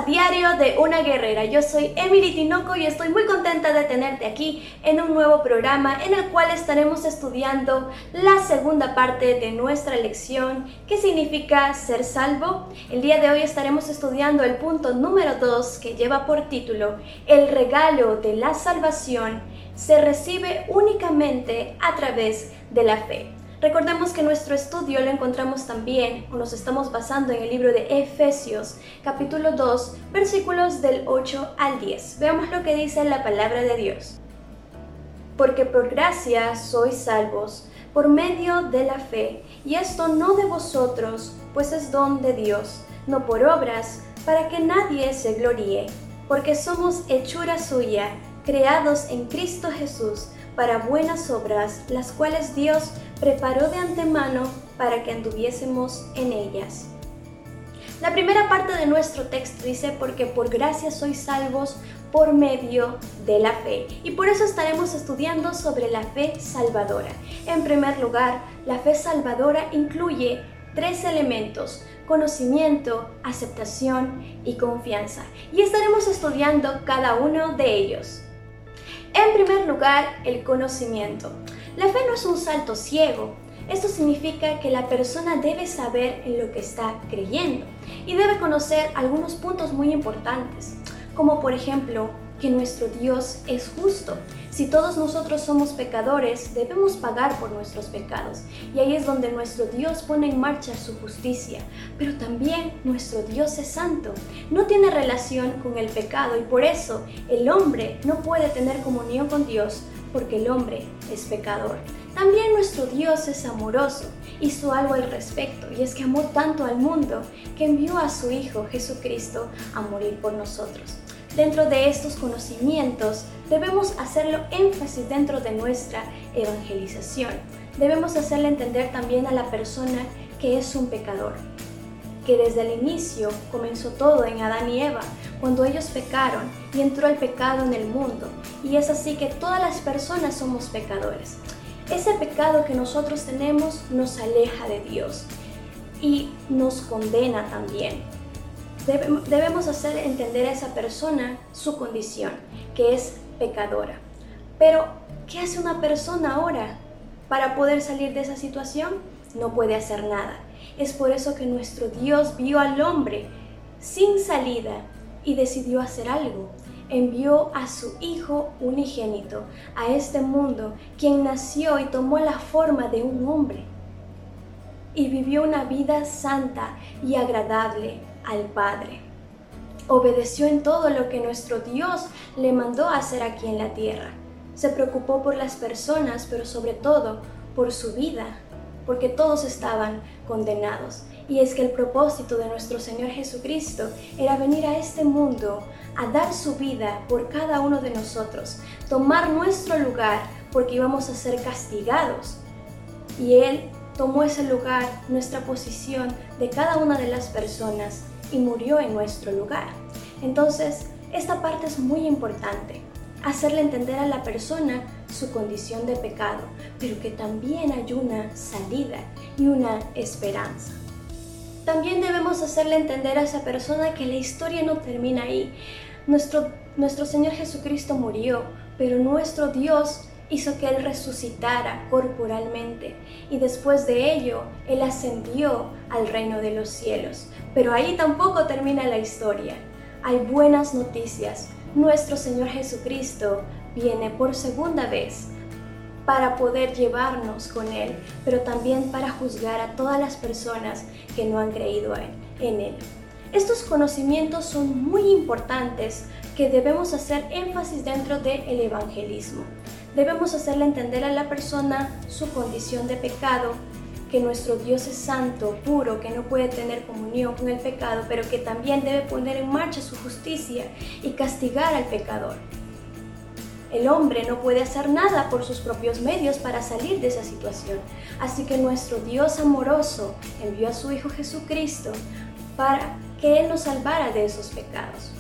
Diario de una Guerrera. Yo soy Emily Tinoco y estoy muy contenta de tenerte aquí en un nuevo programa en el cual estaremos estudiando la segunda parte de nuestra lección, ¿qué significa ser salvo? El día de hoy estaremos estudiando el punto número 2 que lleva por título El regalo de la salvación se recibe únicamente a través de la fe. Recordemos que nuestro estudio lo encontramos también, o nos estamos basando en el libro de Efesios, capítulo 2, versículos del 8 al 10. Veamos lo que dice la palabra de Dios. Porque por gracia sois salvos, por medio de la fe, y esto no de vosotros, pues es don de Dios, no por obras, para que nadie se gloríe, porque somos hechura suya, creados en Cristo Jesús, para buenas obras, las cuales Dios preparó de antemano para que anduviésemos en ellas. La primera parte de nuestro texto dice, porque por gracia sois salvos por medio de la fe. Y por eso estaremos estudiando sobre la fe salvadora. En primer lugar, la fe salvadora incluye 3 elementos: conocimiento, aceptación y confianza. Y estaremos estudiando cada uno de ellos. En primer lugar, el conocimiento. La fe no es un salto ciego. Esto significa que la persona debe saber en lo que está creyendo y debe conocer algunos puntos muy importantes, como por ejemplo que nuestro Dios es justo. Si todos nosotros somos pecadores, debemos pagar por nuestros pecados. Y ahí es donde nuestro Dios pone en marcha su justicia. Pero también nuestro Dios es santo. No tiene relación con el pecado y por eso el hombre no puede tener comunión con Dios porque el hombre es pecador. También nuestro Dios es amoroso. Hizo algo al respecto y es que amó tanto al mundo que envió a su Hijo Jesucristo a morir por nosotros. Dentro de estos conocimientos debemos hacerlo énfasis dentro de nuestra evangelización. Debemos hacerle entender también a la persona que es un pecador, que desde el inicio comenzó todo en Adán y Eva, cuando ellos pecaron y entró el pecado en el mundo. Y es así que todas las personas somos pecadores. Ese pecado que nosotros tenemos nos aleja de Dios y nos condena también. Debemos hacer entender a esa persona su condición, que es pecadora. Pero, ¿qué hace una persona ahora para poder salir de esa situación? No puede hacer nada. Es por eso que nuestro Dios vio al hombre sin salida y decidió hacer algo. Envió a su Hijo unigénito a este mundo, quien nació y tomó la forma de un hombre y vivió una vida santa y agradable al Padre. Obedeció en todo lo que nuestro Dios le mandó hacer aquí en la tierra. Se preocupó por las personas, pero sobre todo por su vida, porque todos estaban condenados. Y es que el propósito de nuestro Señor Jesucristo era venir a este mundo a dar su vida por cada uno de nosotros, tomar nuestro lugar porque íbamos a ser castigados. Y Él tomó ese lugar, nuestra posición de cada una de las personas y murió en nuestro lugar. Entonces, esta parte es muy importante, hacerle entender a la persona su condición de pecado, pero que también hay una salida y una esperanza. También debemos hacerle entender a esa persona que la historia no termina ahí. Nuestro Señor Jesucristo murió, pero nuestro Dios hizo que Él resucitara corporalmente y después de ello Él ascendió al reino de los cielos. Pero ahí tampoco termina la historia. Hay buenas noticias. Nuestro Señor Jesucristo viene por segunda vez para poder llevarnos con Él, pero también para juzgar a todas las personas que no han creído en Él. Estos conocimientos son muy importantes que debemos hacer énfasis dentro del evangelismo. Debemos hacerle entender a la persona su condición de pecado, que nuestro Dios es santo, puro, que no puede tener comunión con el pecado, pero que también debe poner en marcha su justicia y castigar al pecador. El hombre no puede hacer nada por sus propios medios para salir de esa situación. Así que nuestro Dios amoroso envió a su Hijo Jesucristo para que Él nos salvara de esos pecados.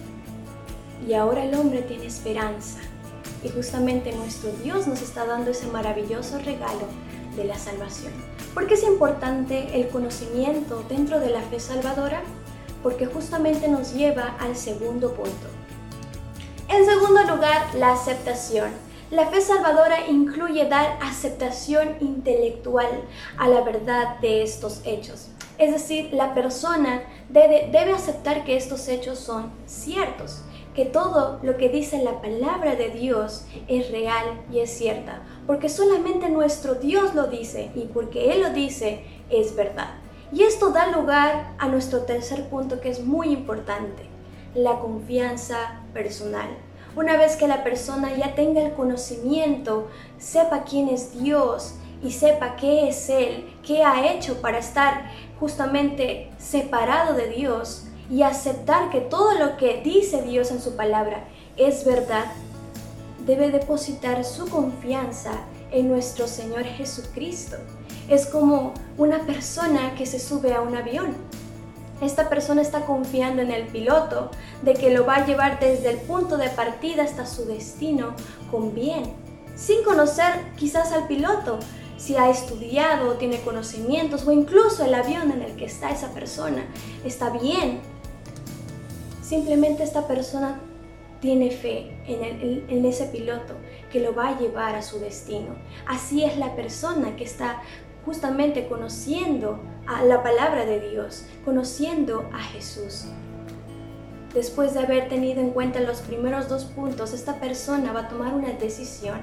Y ahora el hombre tiene esperanza. Y justamente nuestro Dios nos está dando ese maravilloso regalo de la salvación. ¿Por qué es importante el conocimiento dentro de la fe salvadora? porque justamente nos lleva al segundo punto. En segundo lugar, la aceptación. La fe salvadora incluye dar aceptación intelectual a la verdad de estos hechos. Es decir, la persona debe aceptar que estos hechos son ciertos, que todo lo que dice la palabra de Dios es real y es cierta, porque solamente nuestro Dios lo dice y porque Él lo dice es verdad. Y esto da lugar a nuestro tercer punto, que es muy importante, la confianza personal. Una vez que la persona ya tenga el conocimiento, sepa quién es Dios y sepa qué es Él, qué ha hecho para estar justamente separado de Dios y aceptar que todo lo que dice Dios en su palabra es verdad, debe depositar su confianza en nuestro Señor Jesucristo. Es como una persona que se sube a un avión. Esta persona está confiando en el piloto de que lo va a llevar desde el punto de partida hasta su destino con bien, sin conocer quizás al piloto, si ha estudiado o tiene conocimientos, o incluso el avión en el que está esa persona está bien. Simplemente esta persona tiene fe en ese piloto que lo va a llevar a su destino. Así es la persona que está justamente conociendo a la palabra de Dios, conociendo a Jesús. Después de haber tenido en cuenta los primeros dos puntos, esta persona va a tomar una decisión.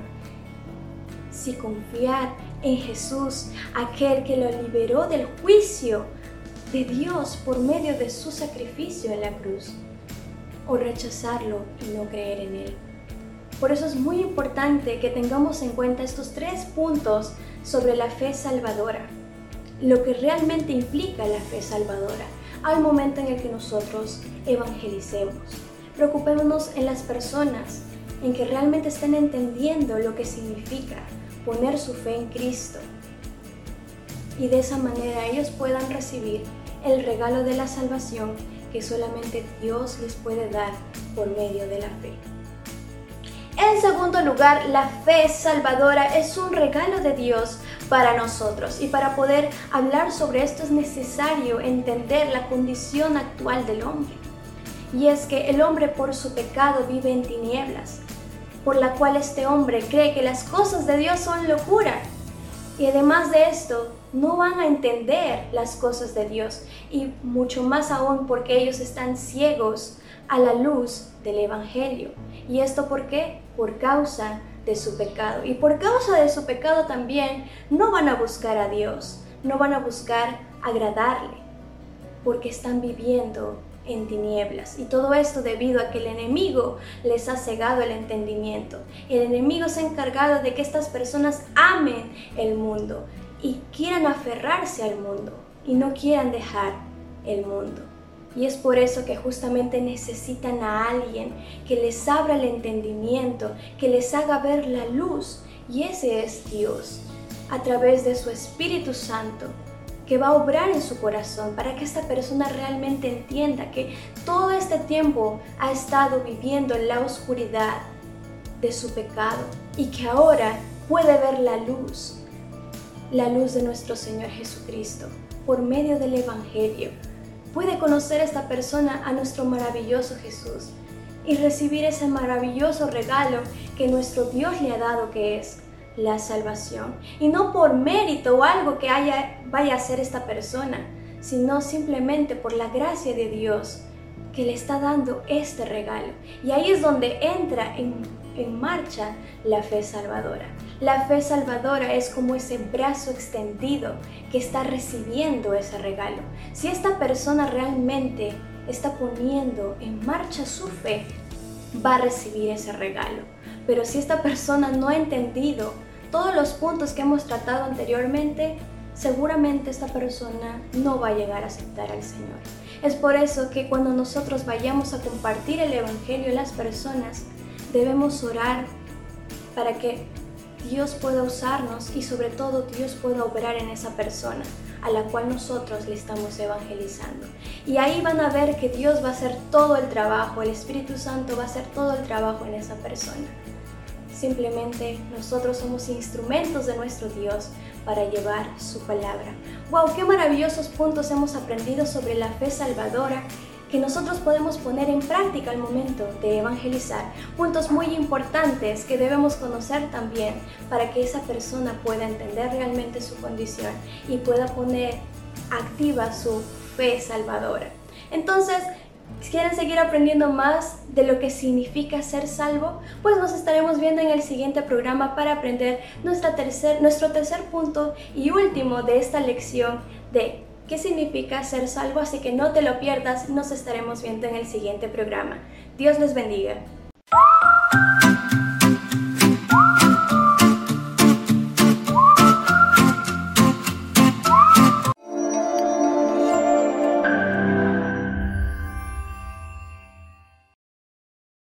Si confiar en Jesús, aquel que lo liberó del juicio de Dios por medio de su sacrificio en la cruz, o rechazarlo y no creer en Él. Por eso es muy importante que tengamos en cuenta estos tres puntos sobre la fe salvadora, lo que realmente implica la fe salvadora al momento en el que nosotros evangelicemos. Preocupémonos en las personas, en que realmente estén entendiendo lo que significa poner su fe en Cristo, y de esa manera ellos puedan recibir el regalo de la salvación que solamente Dios les puede dar por medio de la fe. En segundo lugar, la fe salvadora es un regalo de Dios para nosotros, y para poder hablar sobre esto es necesario entender la condición actual del hombre. Y es que el hombre por su pecado vive en tinieblas, por la cual este hombre cree que las cosas de Dios son locura. Y además de esto, no van a entender las cosas de Dios, y mucho más aún porque ellos están ciegos a la luz del Evangelio. ¿Y esto por qué? Por causa de su pecado. Y por causa de su pecado también no van a buscar a Dios, no van a buscar agradarle, porque están viviendo en tinieblas. Y todo esto debido a que el enemigo les ha cegado el entendimiento. El enemigo se ha encargado de que estas personas amen el mundo y quieran aferrarse al mundo y no quieran dejar el mundo. Y es por eso que justamente necesitan a alguien que les abra el entendimiento, que les haga ver la luz. Y ese es Dios, a través de su Espíritu Santo, que va a obrar en su corazón para que esta persona realmente entienda que todo este tiempo ha estado viviendo en la oscuridad de su pecado y que ahora puede ver la luz de nuestro Señor Jesucristo por medio del Evangelio. Puede conocer esta persona a nuestro maravilloso Jesús y recibir ese maravilloso regalo que nuestro Dios le ha dado, que es la salvación. Y no por mérito o algo que vaya a hacer esta persona, sino simplemente por la gracia de Dios que le está dando este regalo. Y ahí es donde entra en marcha la fe salvadora. La fe salvadora es como ese brazo extendido que está recibiendo ese regalo. Si esta persona realmente está poniendo en marcha su fe, va a recibir ese regalo. Pero si esta persona no ha entendido todos los puntos que hemos tratado anteriormente, seguramente esta persona no va a llegar a aceptar al Señor. Es por eso que cuando nosotros vayamos a compartir el Evangelio a las personas, debemos orar para que Dios pueda usarnos y sobre todo Dios pueda obrar en esa persona a la cual nosotros le estamos evangelizando. Y ahí van a ver que Dios va a hacer todo el trabajo, el Espíritu Santo va a hacer todo el trabajo en esa persona. Simplemente nosotros somos instrumentos de nuestro Dios para llevar su palabra. ¡Wow! ¡Qué maravillosos puntos hemos aprendido sobre la fe salvadora! que nosotros podemos poner en práctica al momento de evangelizar, puntos muy importantes que debemos conocer también para que esa persona pueda entender realmente su condición y pueda poner activa su fe salvadora. Entonces, si quieren seguir aprendiendo más de lo que significa ser salvo, pues nos estaremos viendo en el siguiente programa para aprender nuestro tercer punto y último de esta lección de qué significa ser salvo, así que no te lo pierdas, nos estaremos viendo en el siguiente programa. Dios les bendiga.